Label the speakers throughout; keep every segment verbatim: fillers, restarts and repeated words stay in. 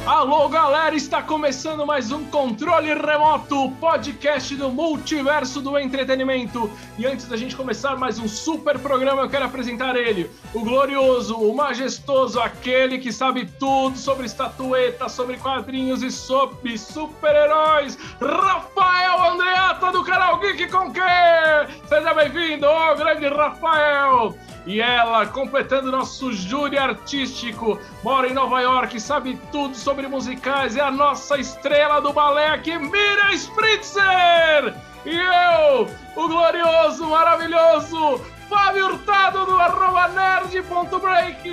Speaker 1: Alô, galera, está começando mais um Controle Remoto, podcast do multiverso do entretenimento. E antes da gente começar mais um super programa, eu quero apresentar ele, o glorioso, o majestoso, aquele que sabe tudo sobre estatuetas, sobre quadrinhos e sobre super-heróis, Rafael Andreata, do canal Geek com Que! Seja bem-vindo, ó, grande Rafael! E ela, completando nosso júri artístico, mora em Nova York, sabe tudo sobre musicais, é a nossa estrela do balé aqui, Miriam Spritzer! E eu, o glorioso, maravilhoso Fábio Hurtado, do arroba nerd.break!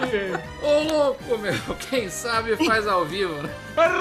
Speaker 2: Ô louco, meu, quem sabe faz ao vivo, né?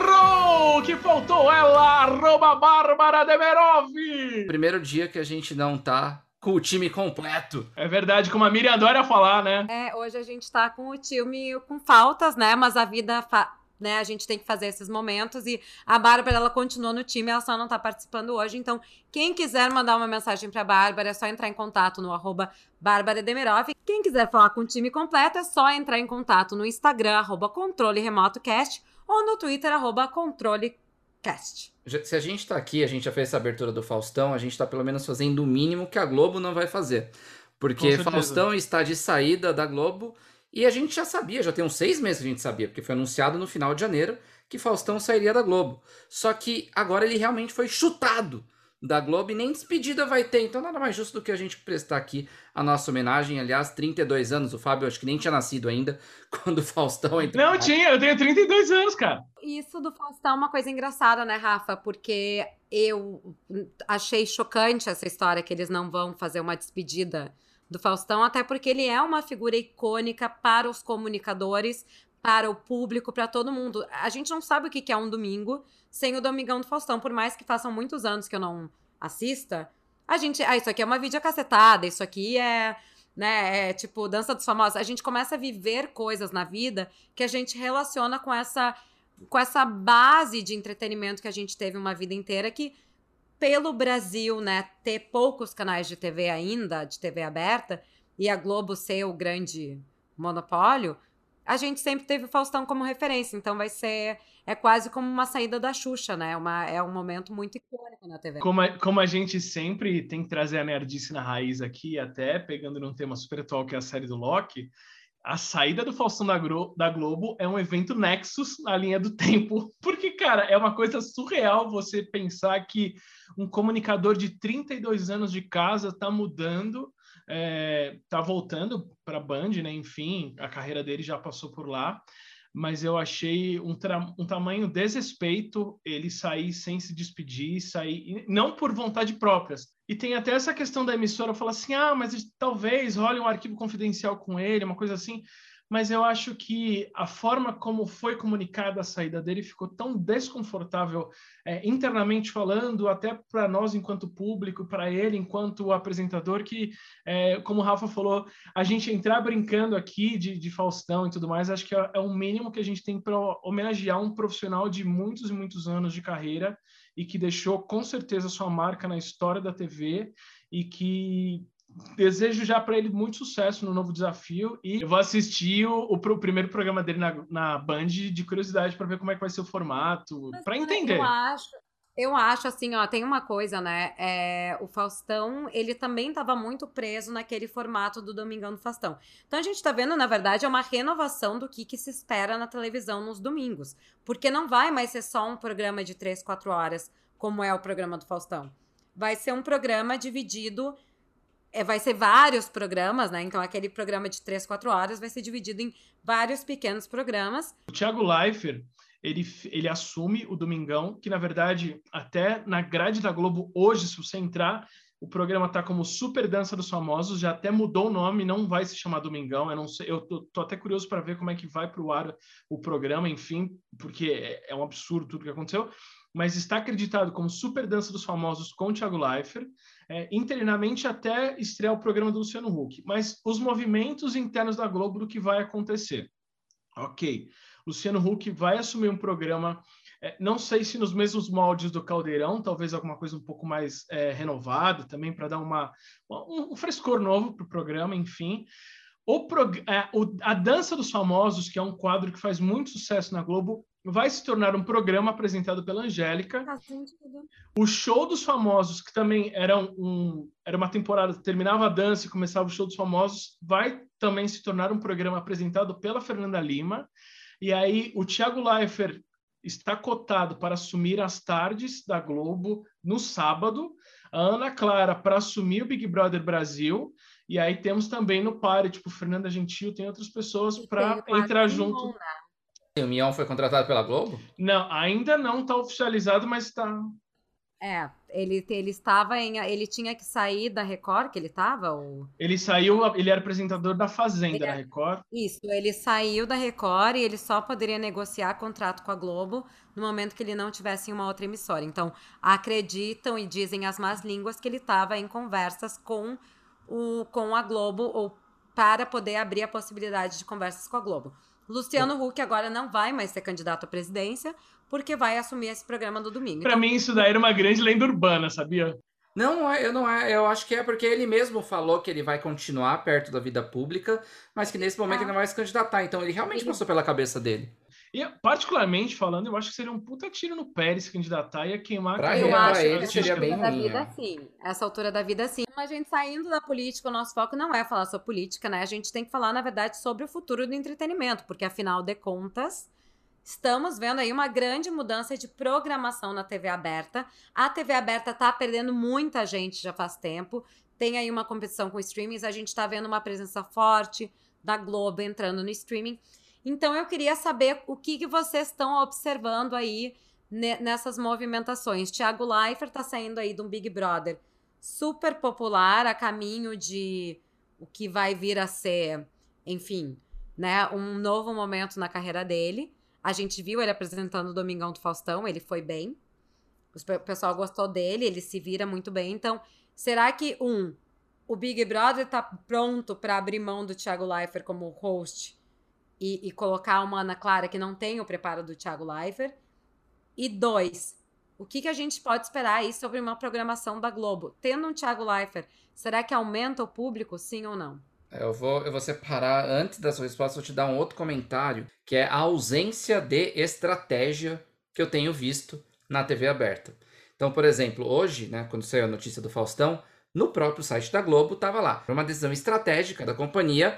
Speaker 1: Errou! Que faltou ela, arroba Bárbara Demerov!
Speaker 2: Primeiro dia que a gente não tá com o time completo.
Speaker 1: É verdade, como a Miriam adora falar, né?
Speaker 3: É, hoje a gente tá com o time com faltas, né? Mas a vida, fa... né? A gente tem que fazer esses momentos e a Bárbara, ela continua no time, ela só não tá participando hoje. Então, quem quiser mandar uma mensagem pra Bárbara, é só entrar em contato no arroba Bárbara Demerov. Quem quiser falar com o time completo, é só entrar em contato no Instagram, arroba Controle Remoto Cast, ou no Twitter, arroba Controle Cast.
Speaker 2: Se a gente tá aqui, a gente já fez essa abertura do Faustão, a gente tá pelo menos fazendo o mínimo que a Globo não vai fazer. Porque Faustão está de saída da Globo e a gente já sabia, já tem uns seis meses que a gente sabia, porque foi anunciado no final de janeiro que Faustão sairia da Globo. Só que agora ele realmente foi chutado da Globo e nem despedida vai ter. Então nada mais justo do que a gente prestar aqui a nossa homenagem. Aliás, trinta e dois anos, o Fábio acho que nem tinha nascido ainda quando o Faustão entrou.
Speaker 1: Não tinha, eu tenho trinta e dois anos, cara.
Speaker 3: Isso do Faustão é uma coisa engraçada, né, Rafa? Porque eu achei chocante essa história que eles não vão fazer uma despedida do Faustão, até porque ele é uma figura icônica para os comunicadores, para o público, para todo mundo. A gente não sabe o que é um domingo sem o Domingão do Faustão, por mais que façam muitos anos que eu não assista. A gente, ah, isso aqui é uma videocacetada, isso aqui é, né, é tipo Dança dos Famosos. A gente começa a viver coisas na vida que a gente relaciona com essa, com essa base de entretenimento que a gente teve uma vida inteira, que pelo Brasil, né, ter poucos canais de T V ainda, de T V aberta, e a Globo ser o grande monopólio, a gente sempre teve o Faustão como referência, então vai ser, é quase como uma saída da Xuxa, né, uma, é um momento muito icônico na T V.
Speaker 1: Como a, como a gente sempre tem que trazer a nerdice na raiz aqui, até pegando num tema super atual, que é a série do Loki, a saída do Faustão da, Gro- da Globo é um evento Nexus na linha do tempo, porque, cara, é uma coisa surreal você pensar que um comunicador de trinta e dois anos de casa tá mudando, é, tá voltando para a Band, né? Enfim, a carreira dele já passou por lá, mas eu achei um, tra- um tamanho desrespeito ele sair sem se despedir, sair não por vontade própria. E tem até essa questão da emissora falar assim, ah, mas talvez role um arquivo confidencial com ele, uma coisa assim, mas eu acho que a forma como foi comunicada a saída dele ficou tão desconfortável, é, internamente falando, até para nós enquanto público, para ele enquanto apresentador, que, é, como o Rafa falou, a gente entrar brincando aqui de, de Faustão e tudo mais, acho que é, é o mínimo que a gente tem para homenagear um profissional de muitos e muitos anos de carreira e que deixou com certeza sua marca na história da T V e que desejo já para ele muito sucesso no novo desafio e eu vou assistir o, o, o primeiro programa dele na, na Band de curiosidade para ver como é que vai ser o formato, para entender.
Speaker 3: Eu acho, eu acho assim, ó, tem uma coisa, né, é, o Faustão, ele também estava muito preso naquele formato do Domingão do Faustão. Então a gente tá vendo, na verdade, é uma renovação do que, que se espera na televisão nos domingos, porque não vai mais ser só um programa de três, quatro horas, como é o programa do Faustão. Vai ser um programa dividido... É, vai ser vários programas, né? Então, aquele programa de três, quatro horas vai ser dividido em vários pequenos programas.
Speaker 1: O Thiago Leifert, ele, ele assume o Domingão, que, na verdade, até na grade da Globo, hoje, se você entrar, o programa tá como Super Dança dos Famosos, já até mudou o nome, não vai se chamar Domingão, eu não sei, eu tô, tô até curioso para ver como é que vai pro ar o programa, enfim, porque é, é um absurdo tudo que aconteceu, mas está acreditado como Super Dança dos Famosos com o Thiago Leifert, é, interinamente até estrear o programa do Luciano Huck. Mas os movimentos internos da Globo do que vai acontecer. Ok, Luciano Huck vai assumir um programa, é, não sei se nos mesmos moldes do Caldeirão, talvez alguma coisa um pouco mais é, renovada também, para dar uma, um, um frescor novo para o programa, enfim. O prog- é, o, a Dança dos Famosos, que é um quadro que faz muito sucesso na Globo, vai se tornar um programa apresentado pela Angélica.
Speaker 3: Faz sentido.
Speaker 1: O Show dos Famosos, que também era, um, era uma temporada, terminava a dança e começava o Show dos Famosos, vai também se tornar um programa apresentado pela Fernanda Lima. E aí o Thiago Leifert está cotado para assumir as tardes da Globo no sábado, a Ana Clara para assumir o Big Brother Brasil, e aí temos também no páreo, tipo, Fernanda Gentil, tem outras pessoas para entrar junto.
Speaker 3: Mion, né?
Speaker 2: E o Mion foi contratado pela Globo?
Speaker 1: Não, ainda não está oficializado, mas está...
Speaker 3: É, ele, ele estava em. Ele tinha que sair da Record, que ele estava? Ou...
Speaker 1: Ele saiu, ele era apresentador da Fazenda na Record.
Speaker 3: Isso, ele saiu da Record e ele só poderia negociar contrato com a Globo no momento que ele não tivesse em uma outra emissora. Então, acreditam e dizem as más línguas que ele estava em conversas com, o, com a Globo ou para poder abrir a possibilidade de conversas com a Globo. Luciano Huck agora não vai mais ser candidato à presidência porque vai assumir esse programa no domingo.
Speaker 1: Para
Speaker 3: então,
Speaker 1: mim, isso daí era uma grande lenda urbana, sabia?
Speaker 2: Não, eu não eu acho que é porque ele mesmo falou que ele vai continuar perto da vida pública, mas que nesse momento
Speaker 3: Ah.
Speaker 2: ele não vai se candidatar. Então ele realmente
Speaker 3: Ele-
Speaker 2: passou pela cabeça dele.
Speaker 1: E, particularmente falando, eu acho que seria um puta tiro no pé ele se candidatar e ia queimar
Speaker 2: Pra
Speaker 1: a
Speaker 2: ele-
Speaker 3: Eu
Speaker 1: carreira.
Speaker 2: pra
Speaker 3: acho
Speaker 2: ele
Speaker 3: que essa
Speaker 2: seria
Speaker 3: altura
Speaker 2: bem
Speaker 3: da
Speaker 2: ruim,
Speaker 3: vida,
Speaker 2: é.
Speaker 3: sim. Essa altura da vida, sim. Mas a gente saindo da política, o nosso foco não é falar sobre política, né? A gente tem que falar, na verdade, sobre o futuro do entretenimento, porque afinal de contas, estamos vendo aí uma grande mudança de programação na T V aberta. A T V aberta tá perdendo muita gente já faz tempo. Tem aí uma competição com streamings, a gente tá vendo uma presença forte da Globo entrando no streaming. Então eu queria saber o que, que vocês estão observando aí ne- nessas movimentações. Thiago Leifert tá saindo aí de um Big Brother super popular, a caminho de o que vai vir a ser, enfim, né, um novo momento na carreira dele. A gente viu ele apresentando o Domingão do Faustão, ele foi bem. O pessoal gostou dele, ele se vira muito bem. Então, será que, um, o Big Brother tá pronto para abrir mão do Thiago Leifert como host e, e colocar uma Ana Clara que não tem o preparo do Thiago Leifert? E dois, o que, que a gente pode esperar aí sobre uma programação da Globo? Tendo um Thiago Leifert, será que aumenta o público, sim ou não?
Speaker 2: Eu vou, eu vou separar, antes da sua resposta, vou te dar um outro comentário, que é a ausência de estratégia que eu tenho visto na T V aberta. Então, por exemplo, hoje, né, quando saiu a notícia do Faustão, no próprio site da Globo estava lá. Por uma decisão estratégica da companhia,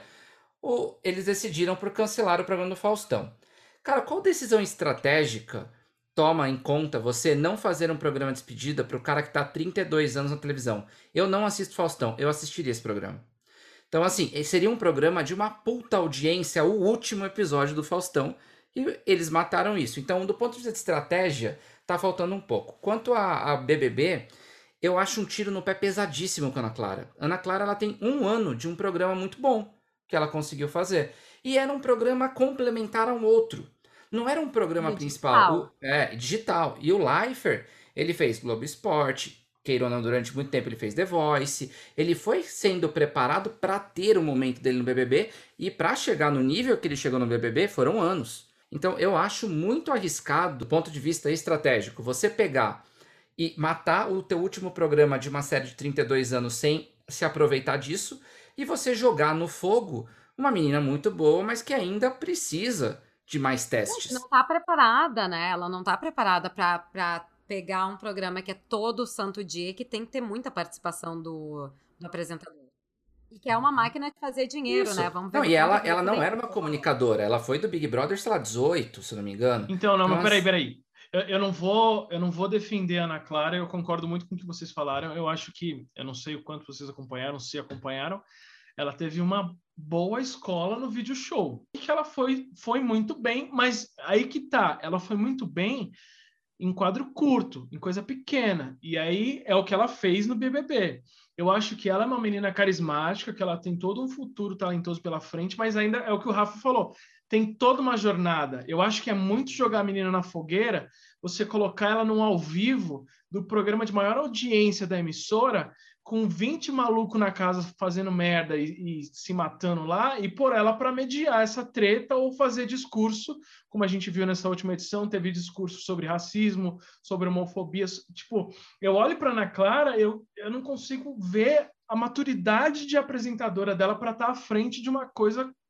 Speaker 2: o, eles decidiram por cancelar o programa do Faustão. Cara, qual decisão estratégica toma em conta você não fazer um programa de despedida para o cara que está há trinta e dois anos na televisão? Eu não assisto Faustão, eu assistiria esse programa. Então, assim, seria um programa de uma puta audiência, o último episódio do Faustão, e eles mataram isso. Então, do ponto de vista de estratégia, tá faltando um pouco. Quanto a, a B B B, eu acho um tiro no pé pesadíssimo com a Ana Clara. Ana Clara, ela tem um ano de um programa muito bom que ela conseguiu fazer. E era um programa complementar ao outro. Não era um programa
Speaker 3: E
Speaker 2: principal.
Speaker 3: digital.
Speaker 2: O, é, digital. E o Leifert, ele fez Globo Esporte, queira ou não, durante muito tempo ele fez The Voice, ele foi sendo preparado para ter o momento dele no B B B, e para chegar no nível que ele chegou no B B B foram anos. Então eu acho muito arriscado, do ponto de vista estratégico, você pegar e matar o teu último programa de uma série de trinta e dois anos sem se aproveitar disso, e você jogar no fogo uma menina muito boa, mas que ainda precisa de mais testes.
Speaker 3: Não tá preparada, né? Ela não tá preparada pra, pra pegar um programa que é todo santo dia e que tem que ter muita participação do, do apresentador. E que é uma máquina de fazer dinheiro,
Speaker 2: Isso.
Speaker 3: né? Vamos ver
Speaker 2: Não,
Speaker 3: o
Speaker 2: e
Speaker 3: que
Speaker 2: ela,
Speaker 3: vai
Speaker 2: ela
Speaker 3: por
Speaker 2: não
Speaker 3: aí.
Speaker 2: era uma comunicadora, ela foi do Big Brother, sei lá, dezoito, se não me engano.
Speaker 1: Então, não,
Speaker 2: Então,
Speaker 1: mas peraí,
Speaker 2: assim-
Speaker 1: peraí. Eu, eu não vou, eu não vou defender a Ana Clara, eu concordo muito com o que vocês falaram. Eu acho que, eu não sei o quanto vocês acompanharam, se acompanharam, ela teve uma boa escola no vídeo show. E que ela foi, foi muito bem, mas aí que tá, ela foi muito bem em quadro curto, em coisa pequena. E aí é o que ela fez no B B B. Eu acho que ela é uma menina carismática, que ela tem todo um futuro talentoso pela frente, mas ainda é o que o Rafa falou, tem toda uma jornada. Eu acho que é muito jogar a menina na fogueira, você colocar ela num ao vivo do programa de maior audiência da emissora, com vinte malucos na casa fazendo merda e, e se matando lá, e pôr ela para mediar essa treta ou fazer discurso, como a gente viu nessa última edição, teve discurso sobre racismo, sobre homofobia. Tipo, eu olho para Ana Clara, eu, eu não consigo ver a maturidade de apresentadora dela para estar à frente de uma coisa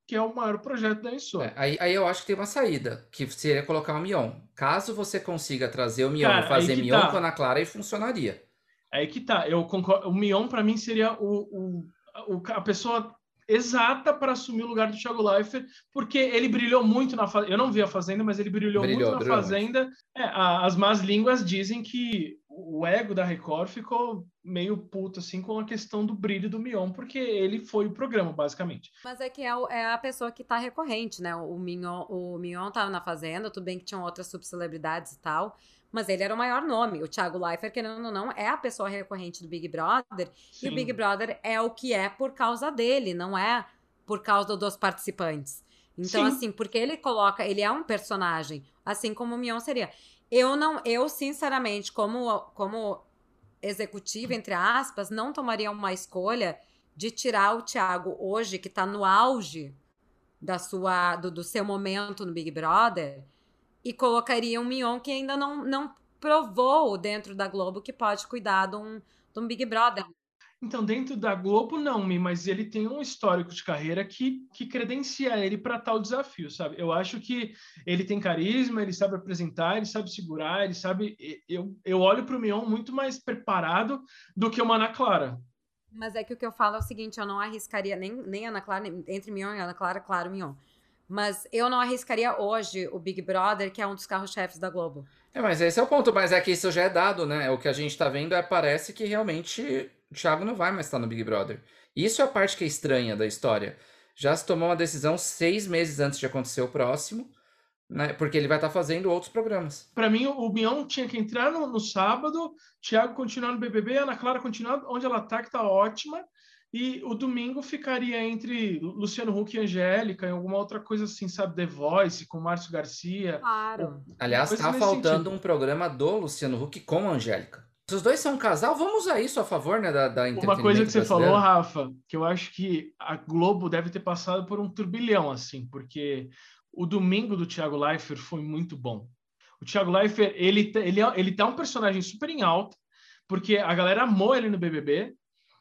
Speaker 1: que é o maior projeto da emissora.
Speaker 2: É, aí, aí eu acho que tem uma saída, que seria colocar o Mion. Caso você consiga trazer o Mion e
Speaker 1: Cara, aí
Speaker 2: fazer
Speaker 1: que
Speaker 2: Mion
Speaker 1: tá.
Speaker 2: com a Ana Clara, aí funcionaria.
Speaker 1: Aí que tá. Eu concordo. O Mion, para mim, seria o, o, o- a pessoa exata para assumir o lugar do Thiago Leifert, porque ele brilhou muito na Fazenda. Eu não vi a Fazenda, mas ele brilhou, muito
Speaker 2: Brilhou,
Speaker 1: na
Speaker 2: brilhou muito.
Speaker 1: Fazenda. É, a- as más línguas dizem que o ego da Record ficou meio puto assim com a questão do brilho do Mion, porque ele foi o programa, basicamente.
Speaker 3: Mas é que é, o- é a pessoa que tá recorrente, né? O Mignon, o Mignon tava na Fazenda, tudo bem que tinham outras subcelebridades e tal, mas ele era o maior nome. O Thiago Leifert, querendo ou não, é a pessoa recorrente do Big Brother, e o
Speaker 1: Sim.
Speaker 3: Big Brother é o que é por causa dele, não é por causa dos participantes. Então,
Speaker 1: Sim.
Speaker 3: assim, porque ele coloca, ele é um personagem, assim como o Mion seria. Eu não, eu sinceramente, como, como executiva, entre aspas, não tomaria uma escolha de tirar o Thiago hoje, que tá no auge da sua, do, do seu momento no Big Brother, e colocaria um Mion que ainda não, não provou dentro da Globo que pode cuidar de um, de um Big Brother.
Speaker 1: Então, dentro da Globo, não, Mi, mas ele tem um histórico de carreira que, que credencia ele para tal desafio, sabe? Eu acho que ele tem carisma, ele sabe apresentar, ele sabe segurar, ele sabe. Eu, eu olho para o Mion muito mais preparado do que o Ana Clara.
Speaker 3: Mas é que o que eu falo é o seguinte, eu não arriscaria nem, nem Ana Clara, nem, entre Mion e Ana Clara, claro, Mion. Mas eu não arriscaria hoje o Big Brother, que é um dos carros-chefes da Globo.
Speaker 2: É, mas esse é o ponto, mas é que isso já é dado, né? O que a gente tá vendo é, parece que realmente o Thiago não vai mais estar no Big Brother. Isso é a parte que é estranha da história. Já se tomou uma decisão seis meses antes de acontecer o próximo, né? Porque ele vai estar fazendo outros programas.
Speaker 1: Para mim, o Mion tinha que entrar no, no sábado, Thiago continuar no B B B, Ana Clara continuar onde ela tá, que tá ótima, e o domingo ficaria entre Luciano Huck e Angélica, em alguma outra coisa assim, sabe? The Voice, com Márcio Garcia.
Speaker 3: Claro.
Speaker 2: Aliás,
Speaker 1: Coisas
Speaker 2: tá
Speaker 1: nesse
Speaker 2: faltando
Speaker 1: sentido.
Speaker 2: um programa do Luciano Huck com a Angélica. Se os dois são um casal, vamos usar isso a favor, né, da, da
Speaker 1: Uma coisa que
Speaker 2: entretenimento
Speaker 1: você falou,
Speaker 2: brasileiro.
Speaker 1: Rafa, que eu acho que a Globo deve ter passado por um turbilhão, assim, porque o domingo do Thiago Leifert foi muito bom. O Thiago Leifert, ele, ele, ele tá um personagem super em alta, porque a galera amou ele no B B B,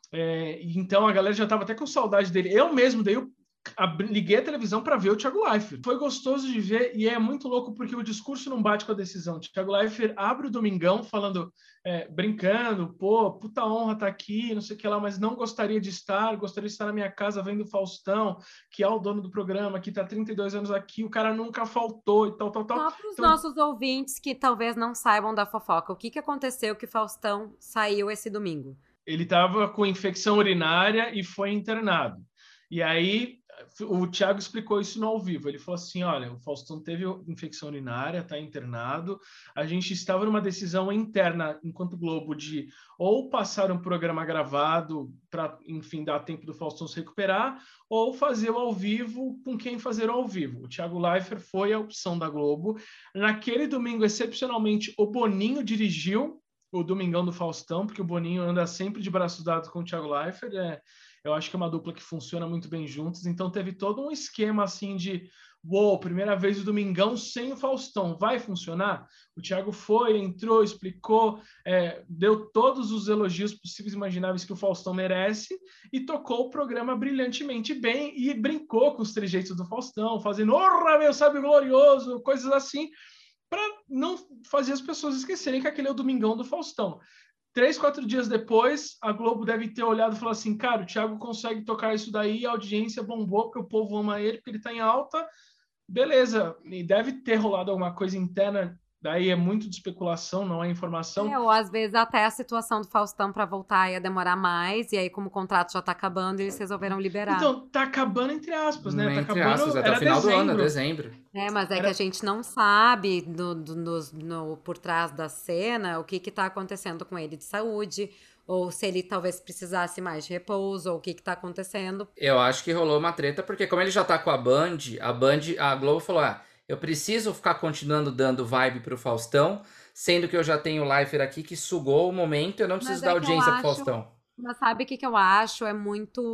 Speaker 1: é, então a galera já estava até com saudade dele. Eu mesmo dei o, a, liguei a televisão para ver o Thiago Leifert. Foi gostoso de ver e é muito louco porque o discurso não bate com a decisão. O Thiago Leifert abre o Domingão falando, é, brincando, pô, puta honra estar tá aqui, não sei o que lá, mas não gostaria de estar, gostaria de estar na minha casa vendo o Faustão, que é o dono do programa, que está há trinta e dois anos aqui, o cara nunca faltou e tal, tal, tal.
Speaker 3: Só para os
Speaker 1: Então,
Speaker 3: nossos ouvintes que talvez não saibam da fofoca, o que, que aconteceu que Faustão saiu esse domingo?
Speaker 1: ele estava com infecção urinária e foi internado. E aí o Thiago explicou isso no ao vivo. Ele falou assim: olha, o Faustão teve infecção urinária, está internado. A gente estava numa decisão interna, enquanto Globo, de ou passar um programa gravado para, enfim, dar tempo do Faustão se recuperar, ou fazer o ao vivo com quem fazer o ao vivo. O Thiago Leifert foi a opção da Globo. Naquele domingo, excepcionalmente, o Boninho dirigiu o Domingão do Faustão, porque o Boninho anda sempre de braços dados com o Thiago Leifert. É, eu acho que é uma dupla que funciona muito bem juntos. Então teve todo um esquema assim de uou, primeira vez o Domingão sem o Faustão, vai funcionar? O Thiago foi, entrou, explicou, é, deu todos os elogios possíveis e imagináveis que o Faustão merece e tocou o programa brilhantemente bem e brincou com os trejeitos do Faustão, fazendo orra, meu sábio glorioso, coisas assim, para não fazer as pessoas esquecerem que aquele é o Domingão do Faustão. Três, quatro dias depois, a Globo deve ter olhado e falado assim, cara, o Thiago consegue tocar isso daí, a audiência bombou, porque o povo ama ele, porque ele está em alta, beleza. E deve ter rolado alguma coisa interna, daí é muito de especulação, não é informação.
Speaker 3: É, ou às vezes até a situação do Faustão para voltar ia demorar mais, e aí como o contrato já tá acabando, eles resolveram liberar.
Speaker 1: Então, tá acabando entre aspas, né? Tá
Speaker 2: Entre
Speaker 1: acabando,
Speaker 2: aspas, até
Speaker 1: era
Speaker 2: o final
Speaker 1: dezembro.
Speaker 2: do ano, dezembro.
Speaker 3: É, mas é
Speaker 1: Era...
Speaker 3: que a gente não sabe do, do, no, no, por trás da cena o que que tá acontecendo com ele de saúde, ou se ele talvez precisasse mais de repouso, ou o que que tá acontecendo.
Speaker 2: Eu acho que rolou uma treta, porque como ele já tá com a Band, a Band, a Globo falou, ah, eu preciso ficar continuando dando vibe pro Faustão, sendo que eu já tenho o Leifert aqui que sugou o momento, eu não preciso
Speaker 3: Mas
Speaker 2: dar
Speaker 3: é que eu
Speaker 2: audiência pro
Speaker 3: acho-
Speaker 2: Faustão.
Speaker 3: Mas sabe o que que eu acho? É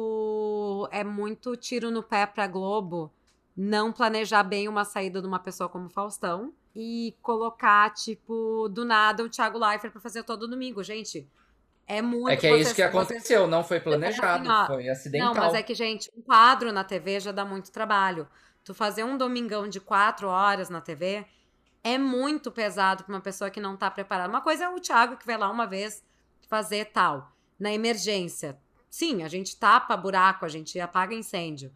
Speaker 3: muito, é muito tiro no pé pra Globo não planejar bem uma saída de uma pessoa como Faustão e colocar, tipo, do nada o Thiago Leifert pra fazer todo domingo. Gente, É muito.
Speaker 2: É que é
Speaker 3: Você,
Speaker 2: isso que aconteceu, você, não foi planejado, assim, ó, foi acidental.
Speaker 3: Não, mas é que, gente, um quadro na T V já dá muito trabalho. Tu fazer um domingão de quatro horas na T V é muito pesado para uma pessoa que não tá preparada. Uma coisa é o Thiago que vai lá uma vez fazer tal, na emergência. Sim, a gente tapa buraco, a gente apaga incêndio.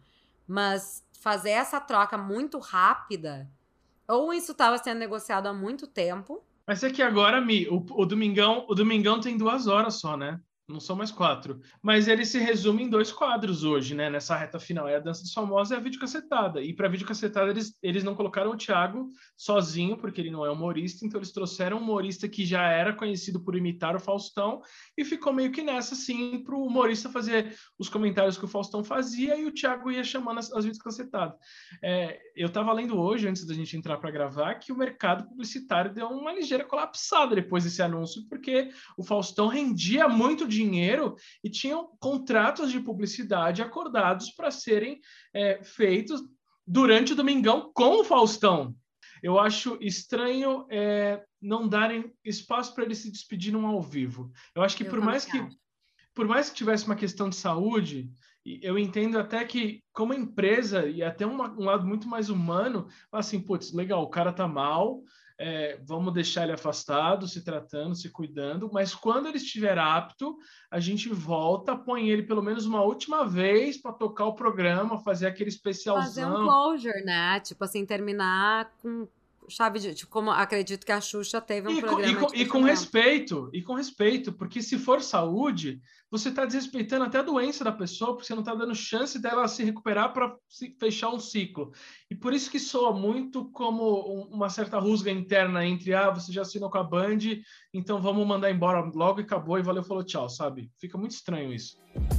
Speaker 3: Mas fazer essa troca muito rápida, ou isso estava sendo negociado há muito tempo.
Speaker 1: Mas é que agora, Mi, o, o, Domingão, o Domingão tem duas horas só, né? Não são mais quatro. Mas ele se resume em dois quadros hoje, né? Nessa reta final. É a Dança dos Famosos e a videocassetada. E para a videocassetada, eles, eles não colocaram o Thiago sozinho, porque ele não é humorista. Então, eles trouxeram um humorista que já era conhecido por imitar o Faustão. E ficou meio que nessa, assim, para o humorista fazer os comentários que o Faustão fazia. E o Thiago ia chamando as, as videocasetadas. É, eu estava lendo hoje, antes da gente entrar para gravar, que o mercado publicitário deu uma ligeira colapsada depois desse anúncio, porque o Faustão rendia muito dinheiro e tinham contratos de publicidade acordados para serem é, feitos durante o Domingão com o Faustão. Eu acho estranho é, não darem espaço para eles se despedirem ao vivo. Eu acho que, eu por mais que acho. por mais que tivesse uma questão de saúde, eu entendo até que, como empresa, e até uma, um lado muito mais humano, assim, putz, legal, o cara tá mal, é, vamos deixar ele afastado, se tratando, se cuidando, mas quando ele estiver apto, a gente volta, põe ele pelo menos uma última vez para tocar o programa, fazer aquele especialzão.
Speaker 3: Fazer um closure, né? Tipo assim, terminar com chave de... Tipo, como acredito que a Xuxa teve um
Speaker 1: e
Speaker 3: programa
Speaker 1: com, e com, e com respeito, e com respeito, porque se for saúde, você está desrespeitando até a doença da pessoa, porque você não está dando chance dela se recuperar para fechar um ciclo. E por isso que soa muito como uma certa rusga interna entre, ah, você já assinou com a Band, então vamos mandar embora logo e acabou, e valeu, falou tchau, sabe? Fica muito estranho isso.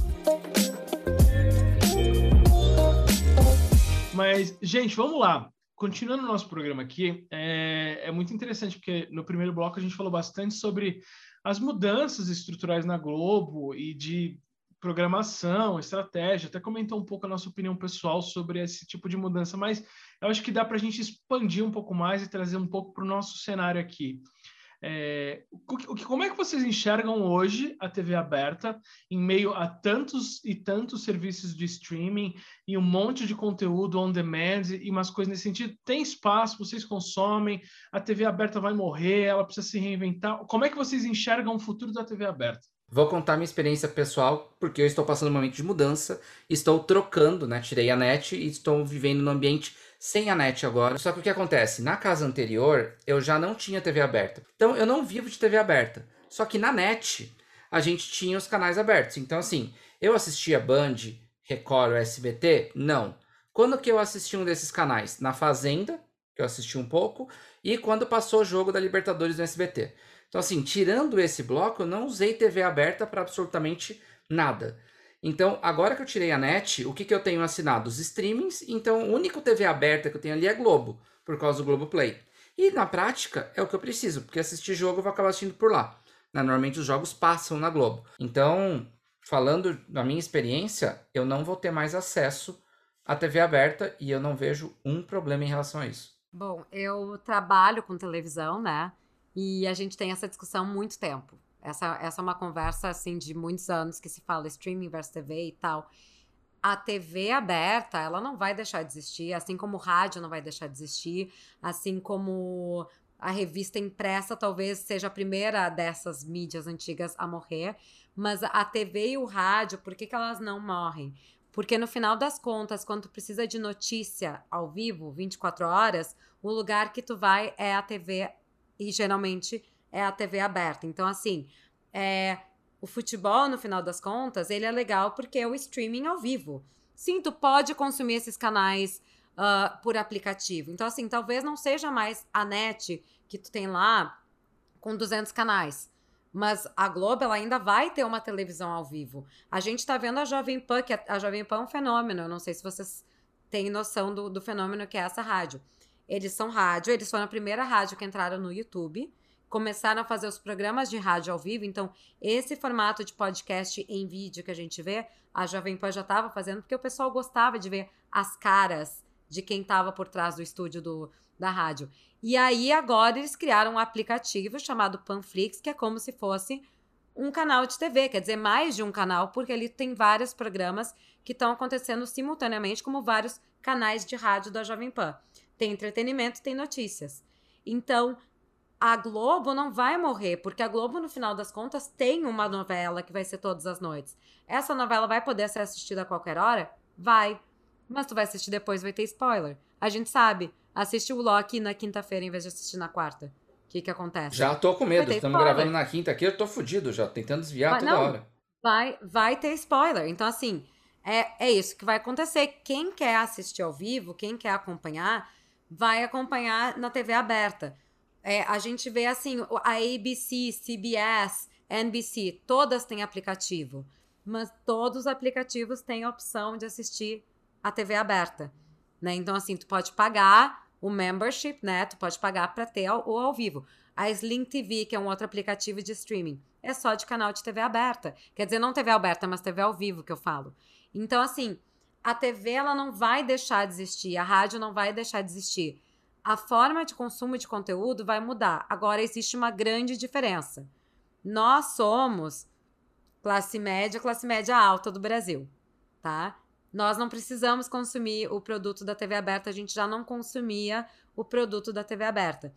Speaker 1: Mas, gente, vamos lá. Continuando o nosso programa aqui, é, é muito interessante, porque no primeiro bloco a gente falou bastante sobre as mudanças estruturais na Globo e de programação, estratégia, até comentou um pouco a nossa opinião pessoal sobre esse tipo de mudança, mas eu acho que dá para a gente expandir um pouco mais e trazer um pouco para o nosso cenário aqui. É, o que, como é que vocês enxergam hoje a T V aberta em meio a tantos e tantos serviços de streaming e um monte de conteúdo on demand e umas coisas nesse sentido? Tem espaço, vocês consomem, a T V aberta vai morrer, ela precisa se reinventar. Como é que vocês enxergam o futuro da T V aberta?
Speaker 2: Vou contar minha experiência pessoal, porque eu estou passando um momento de mudança, estou trocando, né? Tirei a net e estou vivendo no ambiente sem a net agora. Só que o que acontece? Na casa anterior, eu já não tinha T V aberta. Então, eu não vivo de T V aberta. Só que na net, a gente tinha os canais abertos. Então, assim, eu assistia Band, Record ou S B T? Não. Quando que eu assisti um desses canais? Na Fazenda, que eu assisti um pouco, e quando passou o jogo da Libertadores no S B T. Então, assim, tirando esse bloco, eu não usei T V aberta para absolutamente nada. Então, agora que eu tirei a net, o que, que eu tenho assinado? Os streamings. Então, o único T V aberta que eu tenho ali é Globo, por causa do Globoplay. E, na prática, é o que eu preciso, porque assistir jogo eu vou acabar assistindo por lá. Normalmente, os jogos passam na Globo. Então, falando da minha experiência, eu não vou ter mais acesso à T V aberta e eu não vejo um problema em relação a isso.
Speaker 3: Bom, eu trabalho com televisão, né? E a gente tem essa discussão há muito tempo. Essa, essa é uma conversa, assim, de muitos anos que se fala streaming versus T V e tal. A T V aberta, ela não vai deixar de existir, assim como o rádio não vai deixar de existir, assim como a revista impressa talvez seja a primeira dessas mídias antigas a morrer, mas a T V e o rádio, por que que elas não morrem? Porque no final das contas, quando tu precisa de notícia ao vivo, vinte e quatro horas, o lugar que tu vai é a T V e geralmente é a T V aberta. Então, assim, é, o futebol, no final das contas, ele é legal porque é o streaming ao vivo. Sim, tu pode consumir esses canais uh, por aplicativo. Então, assim, talvez não seja mais a net que tu tem lá com duzentos canais. Mas a Globo, ela ainda vai ter uma televisão ao vivo. A gente tá vendo a Jovem Pan, que a, a Jovem Pan é um fenômeno. Eu não sei se vocês têm noção do, do fenômeno que é essa rádio. Eles são rádio, eles foram a primeira rádio que entraram no YouTube, começaram a fazer os programas de rádio ao vivo, então esse formato de podcast em vídeo que a gente vê, a Jovem Pan já estava fazendo, porque o pessoal gostava de ver as caras de quem estava por trás do estúdio do, da rádio. E aí agora eles criaram um aplicativo chamado Panflix, que é como se fosse um canal de T V, quer dizer, mais de um canal, porque ali tem vários programas que estão acontecendo simultaneamente, como vários canais de rádio da Jovem Pan. Tem entretenimento, tem notícias. Então, a Globo não vai morrer, porque a Globo, no final das contas, tem uma novela que vai ser todas as noites. Essa novela vai poder ser assistida a qualquer hora? Vai. Mas tu vai assistir depois, vai ter spoiler. A gente sabe. Assiste o Loki na quinta-feira em vez de assistir na quarta. O que que acontece?
Speaker 2: Já tô com medo. Estamos gravando na quinta aqui, eu tô fudido já, tentando desviar vai, toda não, hora.
Speaker 3: Vai, vai ter spoiler. Então, assim, é, é isso que vai acontecer. Quem quer assistir ao vivo, quem quer acompanhar, vai acompanhar na T V aberta. É, a gente vê, assim, a A B C, C B S, N B C, todas têm aplicativo. Mas todos os aplicativos têm a opção de assistir a T V aberta. Né? Então, assim, tu pode pagar o membership, né? Tu pode pagar para ter o ao, ao vivo. A Sling T V, que é um outro aplicativo de streaming, é só de canal de T V aberta. Quer dizer, não T V aberta, mas T V ao vivo que eu falo. Então, assim, a T V ela não vai deixar de existir, a rádio não vai deixar de existir. A forma de consumo de conteúdo vai mudar. Agora, existe uma grande diferença. Nós somos classe média, classe média alta do Brasil, tá? Nós não precisamos consumir o produto da T V aberta, a gente já não consumia o produto da T V aberta.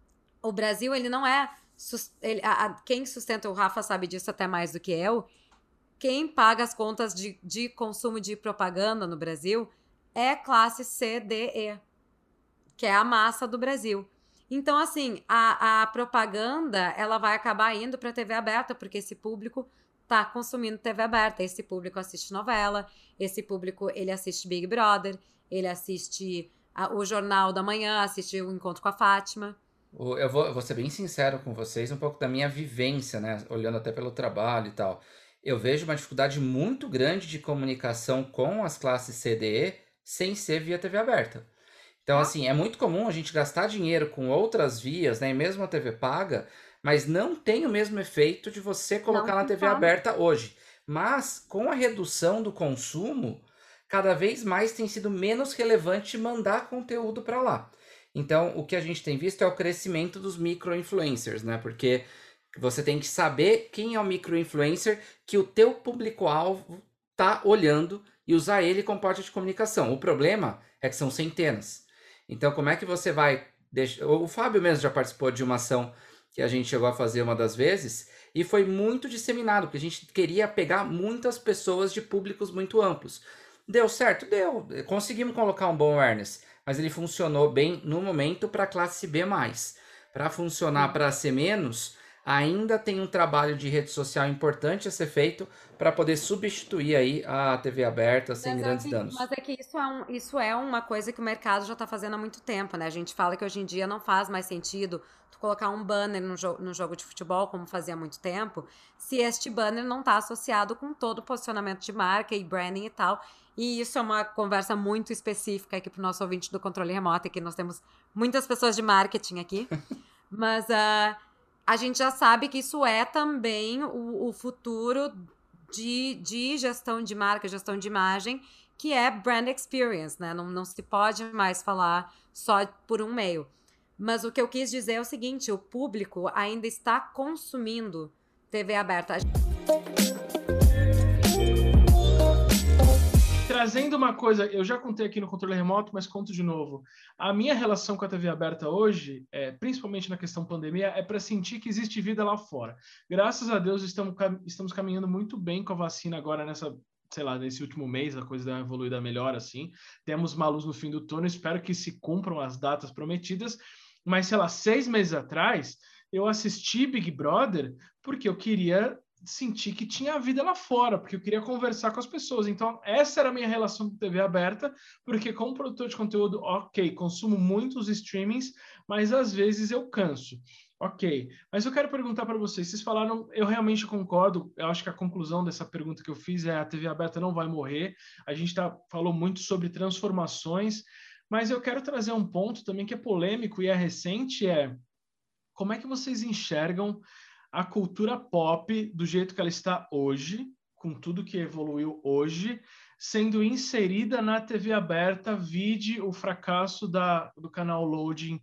Speaker 3: O Brasil, ele não é... Ele, a, a, quem sustenta, o Rafa sabe disso até mais do que eu, quem paga as contas de, de consumo de propaganda no Brasil é classe C, D, E, que é a massa do Brasil. Então, assim, a, a propaganda, ela vai acabar indo para a T V aberta, porque esse público tá consumindo T V aberta. Esse público assiste novela, esse público, ele assiste Big Brother, ele assiste a, o Jornal da Manhã, assiste o Encontro com a Fátima.
Speaker 2: Eu vou, eu vou ser bem sincero com vocês, um pouco da minha vivência, né? Olhando até pelo trabalho e tal. Eu vejo uma dificuldade muito grande de comunicação com as classes C D E sem ser via T V aberta. Então, assim, é muito comum a gente gastar dinheiro com outras vias, né? E mesmo a T V paga, mas não tem o mesmo efeito de você colocar não, na T V aberta hoje. Mas, com a redução do consumo, cada vez mais tem sido menos relevante mandar conteúdo para lá. Então, o que a gente tem visto é o crescimento dos micro-influencers, né? Porque você tem que saber quem é o micro-influencer que o teu público-alvo tá olhando e usar ele como porta de comunicação. O problema é que são centenas. Então, como é que você vai... deixar... O Fábio mesmo já participou de uma ação que a gente chegou a fazer uma das vezes e foi muito disseminado, porque a gente queria pegar muitas pessoas de públicos muito amplos. Deu certo? Deu. Conseguimos colocar um bom awareness, mas ele funcionou bem no momento para a classe B mais. Para funcionar para C menos, ainda tem um trabalho de rede social importante a ser feito para poder substituir aí a T V aberta sem
Speaker 3: mas
Speaker 2: grandes
Speaker 3: é que,
Speaker 2: danos.
Speaker 3: Mas é que isso é, um, isso é uma coisa que o mercado já está fazendo há muito tempo, né? A gente fala que hoje em dia não faz mais sentido tu colocar um banner no, jo no jogo de futebol, como fazia há muito tempo, se este banner não está associado com todo o posicionamento de marca e branding e tal. E isso é uma conversa muito específica aqui para o nosso ouvinte do controle remoto, que nós temos muitas pessoas de marketing aqui. Mas... Uh, a gente já sabe que isso é também o, o futuro de, de gestão de marca, gestão de imagem, que é brand experience, né? Não, não se pode mais falar só por um meio. Mas o que eu quis dizer é o seguinte, o público ainda está consumindo T V aberta.
Speaker 1: Trazendo uma coisa, eu já contei aqui no controle remoto, mas conto de novo. A minha relação com a T V aberta hoje, é, principalmente na questão pandemia, é para sentir que existe vida lá fora. Graças a Deus, estamos, estamos caminhando muito bem com a vacina agora nessa, sei lá, nesse último mês, a coisa deu uma evoluída melhor, assim. Temos uma luz no fim do túnel, espero que se cumpram as datas prometidas. Mas, sei lá, seis meses atrás, eu assisti Big Brother porque eu queria... sentir que tinha vida lá fora, porque eu queria conversar com as pessoas. Então, essa era a minha relação com T V aberta, porque como produtor de conteúdo, ok, consumo muitos streamings, mas às vezes eu canso. Ok, mas eu quero perguntar para vocês, vocês falaram, eu realmente concordo, eu acho que a conclusão dessa pergunta que eu fiz é a T V aberta não vai morrer, a gente tá, falou muito sobre transformações, mas eu quero trazer um ponto também que é polêmico e é recente, é como é que vocês enxergam a cultura pop do jeito que ela está hoje, com tudo que evoluiu hoje, sendo inserida na T V aberta, vide o fracasso da, do canal Loading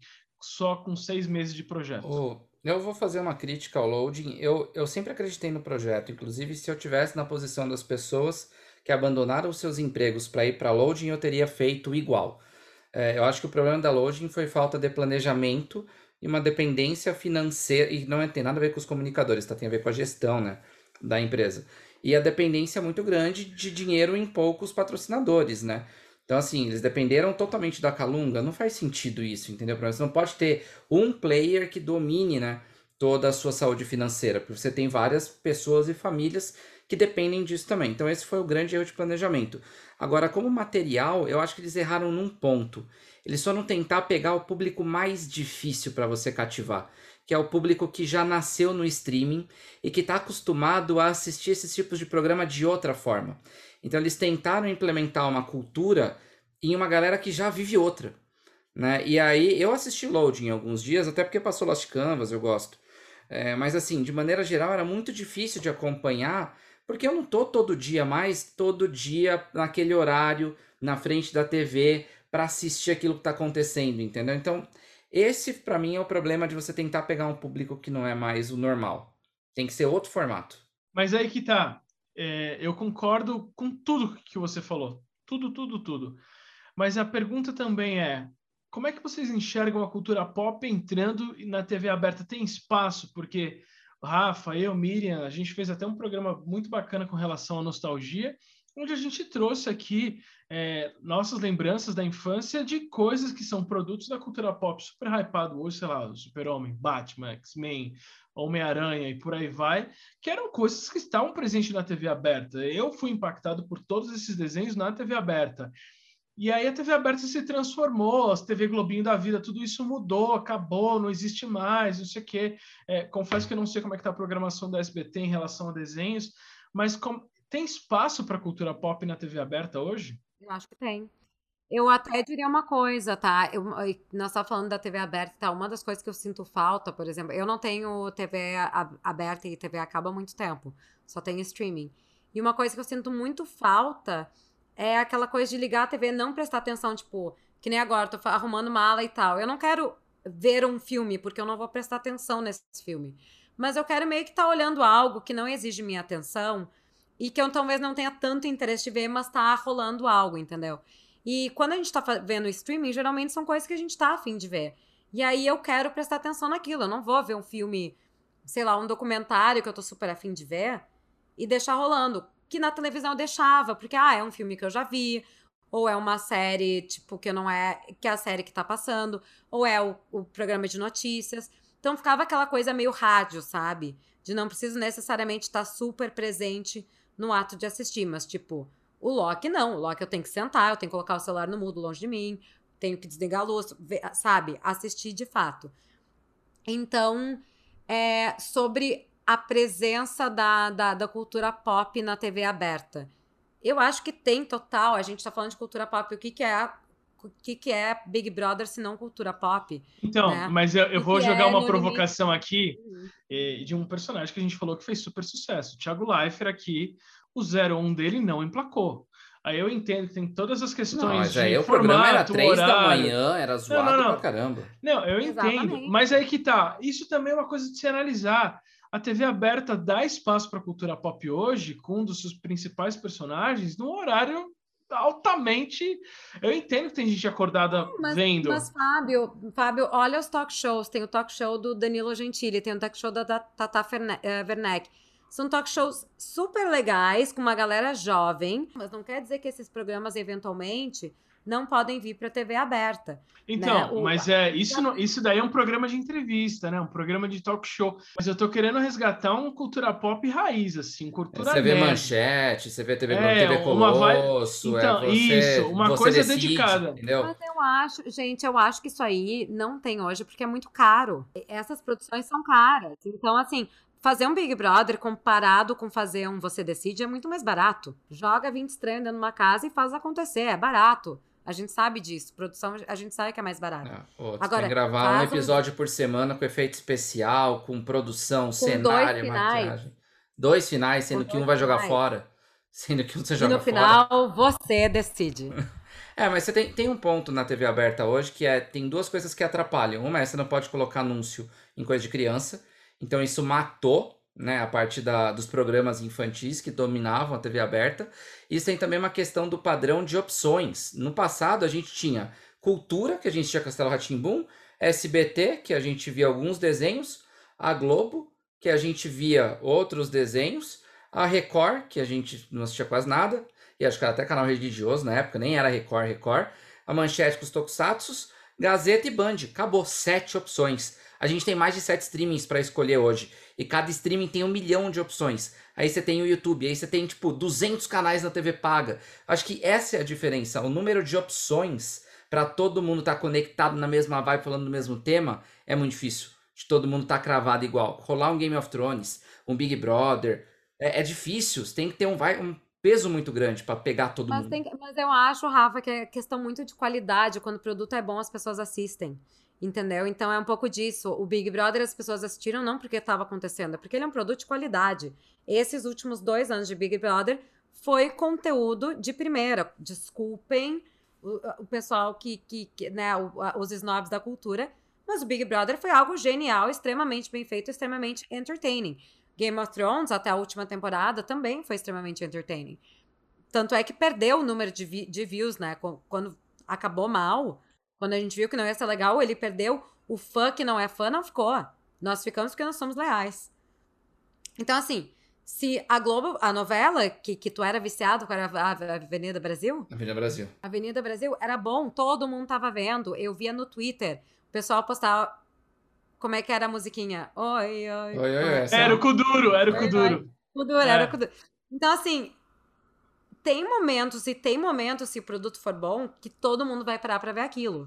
Speaker 1: só com seis meses de projeto?
Speaker 2: Oh, eu vou fazer uma crítica ao loading. Eu, eu sempre acreditei no projeto. Inclusive, se eu tivesse na posição das pessoas que abandonaram os seus empregos para ir para loading, eu teria feito igual. É, eu acho que o problema da loading foi falta de planejamento e uma dependência financeira, e não tem nada a ver com os comunicadores, tá? Tem a ver com a gestão, né, da empresa. E a dependência muito grande de dinheiro em poucos patrocinadores, né? Então, assim, eles dependeram totalmente da Calunga. Não faz sentido isso, entendeu? Você não pode ter um player que domine, né, toda a sua saúde financeira, porque você tem várias pessoas e famílias que dependem disso também. Então, esse foi o grande erro de planejamento. Agora, como material, eu acho que eles erraram num ponto. Eles foram tentar pegar o público mais difícil para você cativar, que é o público que já nasceu no streaming e que está acostumado a assistir esses tipos de programa de outra forma. Então eles tentaram implementar uma cultura em uma galera que já vive outra, né? E aí eu assisti Loading alguns dias, até porque passou Lost Canvas, eu gosto. É, mas assim, de maneira geral era muito difícil de acompanhar, porque eu não tô todo dia mais, todo dia naquele horário, na frente da T V, para assistir aquilo que está acontecendo, entendeu? Então esse para mim é o problema de você tentar pegar um público que não é mais o normal. Tem que ser outro formato.
Speaker 1: Mas aí que tá. É, eu concordo com tudo que você falou. Tudo, tudo, tudo. Mas a pergunta também é, como é que vocês enxergam a cultura pop entrando na T V aberta? Tem espaço? Porque Rafa, eu, Miriam, a gente fez até um programa muito bacana com relação à nostalgia, onde a gente trouxe aqui é, nossas lembranças da infância de coisas que são produtos da cultura pop super hypado hoje, sei lá, Super-Homem, Batman, X-Men, Homem-Aranha e por aí vai, que eram coisas que estavam presentes na T V aberta. Eu fui impactado por todos esses desenhos na T V aberta. E aí a T V aberta se transformou, as T V Globinho da vida, tudo isso mudou, acabou, não existe mais, não sei o quê. É, confesso que eu não sei como é que está a programação da S B T em relação a desenhos, mas com... tem espaço para cultura pop na T V aberta hoje?
Speaker 3: Eu acho que tem. Eu até diria uma coisa, tá? Eu, nós estávamos falando da T V aberta, tá? Uma das coisas que eu sinto falta, por exemplo, eu não tenho T V aberta e T V a cabo há muito tempo, só tenho streaming. E uma coisa que eu sinto muito falta é aquela coisa de ligar a T V e não prestar atenção, tipo, que nem agora, tô arrumando mala e tal. Eu não quero ver um filme, porque eu não vou prestar atenção nesse filme. Mas eu quero meio que estar tá olhando algo que não exige minha atenção e que eu talvez não tenha tanto interesse de ver, mas tá rolando algo, entendeu? E quando a gente tá vendo streaming, geralmente são coisas que a gente tá afim de ver. E aí eu quero prestar atenção naquilo. Eu não vou ver um filme, sei lá, um documentário que eu tô super afim de ver e deixar rolando. Que na televisão eu deixava, porque, ah, é um filme que eu já vi, ou é uma série, tipo, que não é, que é a série que tá passando, ou é o, o programa de notícias. Então ficava aquela coisa meio rádio, sabe? De não preciso necessariamente estar super presente no ato de assistir, mas, tipo, o Loki não. O Loki eu tenho que sentar, eu tenho que colocar o celular no mudo longe de mim, tenho que desligar a luz, ver, sabe? Assistir de fato. Então, é, sobre a presença da, da, da cultura pop na T V aberta. Eu acho que tem total, a gente tá falando de cultura pop, o que que é, o que que é Big Brother se não cultura pop?
Speaker 1: Então,
Speaker 3: né?
Speaker 1: mas eu, eu vou jogar
Speaker 3: é,
Speaker 1: uma provocação
Speaker 3: limite...
Speaker 1: aqui
Speaker 3: uhum.
Speaker 1: eh, de um personagem que a gente falou que fez super sucesso. O Thiago Leifert aqui, o zero um dele não emplacou. Aí eu entendo que tem todas as questões não, mas de aí, formato, o programa
Speaker 2: era três
Speaker 1: horário.
Speaker 2: da manhã, era zoado não, não, não. pra caramba.
Speaker 1: Não, eu Exatamente. entendo, mas aí que tá. Isso também é uma coisa de se analisar. A T V aberta dá espaço para a cultura pop hoje, com um dos seus principais personagens, num horário altamente... Eu entendo que tem gente acordada
Speaker 3: mas,
Speaker 1: vendo.
Speaker 3: Mas, Fábio, Fábio, olha os talk shows. Tem o talk show do Danilo Gentili, tem o talk show da Tata Werneck. São talk shows super legais, com uma galera jovem, mas não quer dizer que esses programas, eventualmente, não podem vir para a T V aberta.
Speaker 1: Então,
Speaker 3: né? o...
Speaker 1: mas é, isso, não, isso daí é um programa de entrevista, né? Um programa de talk show. Mas eu tô querendo resgatar uma cultura pop raiz, assim, cultura
Speaker 2: Você
Speaker 1: nerd.
Speaker 2: vê Manchete, você vê T V,
Speaker 1: é,
Speaker 2: T V Colosso,
Speaker 1: uma então,
Speaker 2: é você,
Speaker 1: isso, uma
Speaker 2: você
Speaker 1: coisa
Speaker 2: decide,
Speaker 1: dedicada.
Speaker 2: Entendeu?
Speaker 3: Mas eu acho, gente, eu acho que isso aí não tem hoje, porque é muito caro. Essas produções são caras. Então, assim... Fazer um Big Brother comparado com fazer um Você Decide é muito mais barato. Joga vinte estranhos dentro de uma casa e faz acontecer. É barato. A gente sabe disso. Produção, a gente sabe que é mais barato.
Speaker 2: Ah, pô,
Speaker 3: Agora,
Speaker 2: tem que gravar um episódio um... por semana com efeito especial, com produção, com cenário, maquiagem. Dois finais, sendo com que um vai finais. jogar fora. Sendo que um você
Speaker 3: e
Speaker 2: joga
Speaker 3: fora. E no final,
Speaker 2: fora.
Speaker 3: você decide.
Speaker 2: É, mas você tem, tem um ponto na T V aberta hoje que é, tem duas coisas que atrapalham. Uma é você não pode colocar anúncio em coisa de criança, então isso matou, né, a parte da, dos programas infantis que dominavam a T V aberta. E tem também uma questão do padrão de opções. No passado a gente tinha Cultura, que a gente tinha Castelo Rá-Tim-Bum, S B T, que a gente via alguns desenhos, a Globo, que a gente via outros desenhos, a Record, que a gente não assistia quase nada, e acho que era até canal religioso na época, nem era Record, Record, a Manchete com os Tokusatsus, Gazeta e Band. Acabou, sete opções. A gente tem mais de sete streamings para escolher hoje, e cada streaming tem um milhão de opções. Aí você tem o YouTube, aí você tem tipo duzentos canais na T V paga. Acho que essa é a diferença, o número de opções para todo mundo estar tá conectado na mesma vibe, falando do mesmo tema, é muito difícil. De todo mundo estar tá cravado igual. Rolar um Game of Thrones, um Big Brother, é, é difícil, você tem que ter um, vai, um peso muito grande para pegar todo
Speaker 3: mas
Speaker 2: mundo.
Speaker 3: Tem, mas eu acho, Rafa, que é questão muito de qualidade. Quando o produto é bom, as pessoas assistem. Entendeu? Então é um pouco disso. O Big Brother as pessoas assistiram não porque estava acontecendo, é porque ele é um produto de qualidade. Esses últimos dois anos de Big Brother foi conteúdo de primeira. Desculpem o, o pessoal que, que, que né, os snobs da cultura, mas o Big Brother foi algo genial, extremamente bem feito, extremamente entertaining. Game of Thrones, até a última temporada, também foi extremamente entertaining. Tanto é que perdeu o número de, vi de views, né? Quando acabou mal, quando a gente viu que não ia ser legal, ele perdeu. O fã que não é fã não ficou. Nós ficamos porque nós somos leais. Então, assim, se a Globo, a novela que, que tu era viciado, que era a Avenida Brasil?
Speaker 2: Avenida Brasil.
Speaker 3: Avenida Brasil, era bom, todo mundo tava vendo. Eu via no Twitter, o pessoal postava... Como é que era a musiquinha? Oi, oi.
Speaker 2: Oi, oi, oi.
Speaker 1: Era o Kuduro, era o Kuduro.
Speaker 3: Kuduro, era o Kuduro. Então, assim, tem momentos, e tem momentos, se o produto for bom, que todo mundo vai parar pra ver aquilo.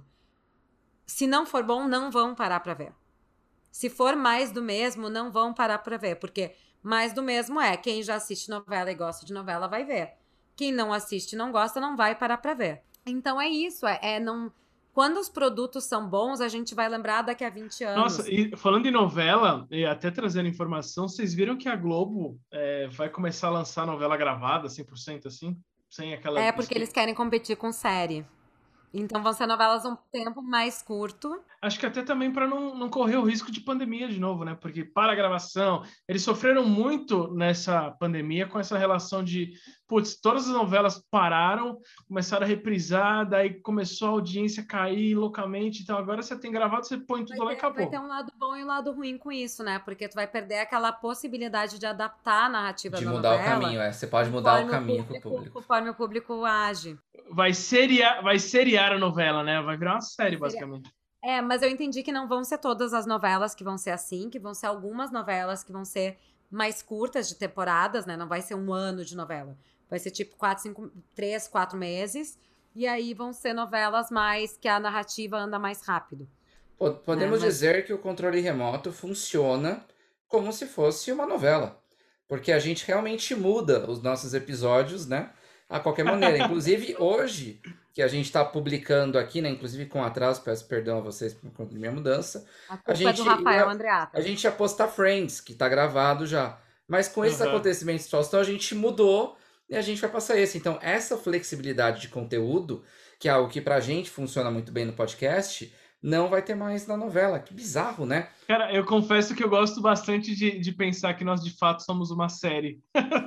Speaker 3: Se não for bom, não vão parar pra ver. Se for mais do mesmo, não vão parar pra ver. Porque mais do mesmo é, quem já assiste novela e gosta de novela vai ver. Quem não assiste e não gosta, não vai parar pra ver. Então é isso, é, é não... Quando os produtos são bons, a gente vai lembrar daqui a vinte anos.
Speaker 1: Nossa, e falando em novela, e até trazendo informação, vocês viram que a Globo é, vai começar a lançar novela gravada cem por cento assim? Sem aquela...
Speaker 3: É, porque eles querem competir com série. Então vão ser novelas um tempo mais curto.
Speaker 1: Acho que até também para não, não correr o risco de pandemia de novo, né? Porque para a gravação, eles sofreram muito nessa pandemia com essa relação de, putz, todas as novelas pararam, começaram a reprisar, daí começou a audiência a cair loucamente. Então agora você tem gravado, você põe tudo
Speaker 3: vai
Speaker 1: lá
Speaker 3: ter,
Speaker 1: e acabou.
Speaker 3: Vai ter um lado bom e um lado ruim com isso, né? Porque tu vai perder aquela possibilidade de adaptar a narrativa
Speaker 2: de
Speaker 3: da
Speaker 2: mudar
Speaker 3: novela.
Speaker 2: o caminho, é. Você pode mudar o caminho com o público.
Speaker 3: Conforme o público age.
Speaker 1: Vai seriar, vai seriar a novela, né? Vai virar uma série, basicamente.
Speaker 3: É, mas eu entendi que não vão ser todas as novelas que vão ser assim, que vão ser algumas novelas que vão ser mais curtas de temporadas, né? Não vai ser um ano de novela. Vai ser tipo quatro, cinco, três, quatro meses. E aí vão ser novelas mais que a narrativa anda mais rápido.
Speaker 2: Podemos
Speaker 3: né? Mas...
Speaker 2: dizer que o controle remoto funciona como se fosse uma novela. Porque a gente realmente muda os nossos episódios, né? A qualquer maneira. Inclusive, hoje, que a gente está publicando aqui, né? Inclusive com atraso, peço perdão a vocês por conta da minha mudança.
Speaker 3: A culpa
Speaker 2: a gente,
Speaker 3: é do Rafael
Speaker 2: a,
Speaker 3: Andreata.
Speaker 2: A gente ia postar Friends, que está gravado já. Mas com esses uhum. acontecimentos de Faustão, a gente mudou e a gente vai passar esse. Então, essa flexibilidade de conteúdo, que é algo que pra gente funciona muito bem no podcast, não vai ter mais na novela. Que bizarro, né?
Speaker 1: Cara, eu confesso que eu gosto bastante de, de pensar que nós, de fato, somos uma série.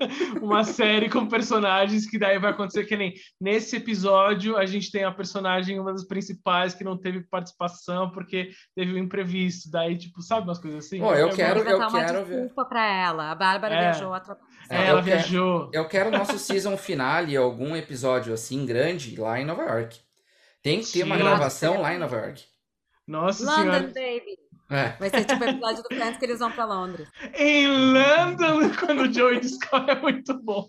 Speaker 1: Uma série com personagens que daí vai acontecer que nem... Nesse episódio, a gente tem a personagem, uma das principais, que não teve participação porque teve um imprevisto. Daí, tipo, sabe umas coisas assim?
Speaker 2: Oh, eu, eu quero, eu
Speaker 3: uma
Speaker 2: quero
Speaker 3: ver. Desculpa pra ela. A Bárbara é. viajou. A...
Speaker 1: É, ela eu viajou.
Speaker 2: Quero, eu quero o nosso season finale, algum episódio assim, grande, lá em Nova York. Tem que ter Sim. uma gravação lá em Nova York.
Speaker 1: Nossa
Speaker 3: London,
Speaker 1: senhora.
Speaker 3: baby.
Speaker 2: É.
Speaker 3: Vai ser tipo o episódio do Friends que eles vão pra Londres.
Speaker 1: Em London, quando o Joey descobre, é muito bom.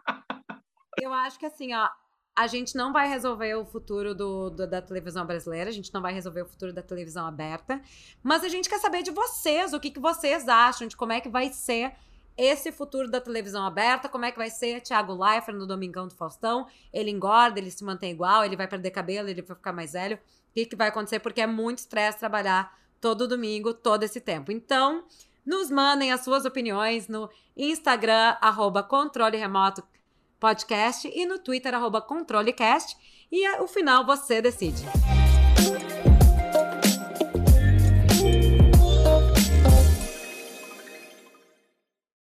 Speaker 3: Eu acho que assim, ó, a gente não vai resolver o futuro do, do, da televisão brasileira, a gente não vai resolver o futuro da televisão aberta, mas a gente quer saber de vocês, o que, que vocês acham, de como é que vai ser esse futuro da televisão aberta, como é que vai ser Thiago Leifert no Domingão do Faustão, ele engorda, ele se mantém igual, ele vai perder cabelo, ele vai ficar mais velho, o que, que vai acontecer, porque é muito estresse trabalhar todo domingo, todo esse tempo. Então, nos mandem as suas opiniões no Instagram, arroba controle remoto podcast e no Twitter, arroba ControleCast. E o final você decide.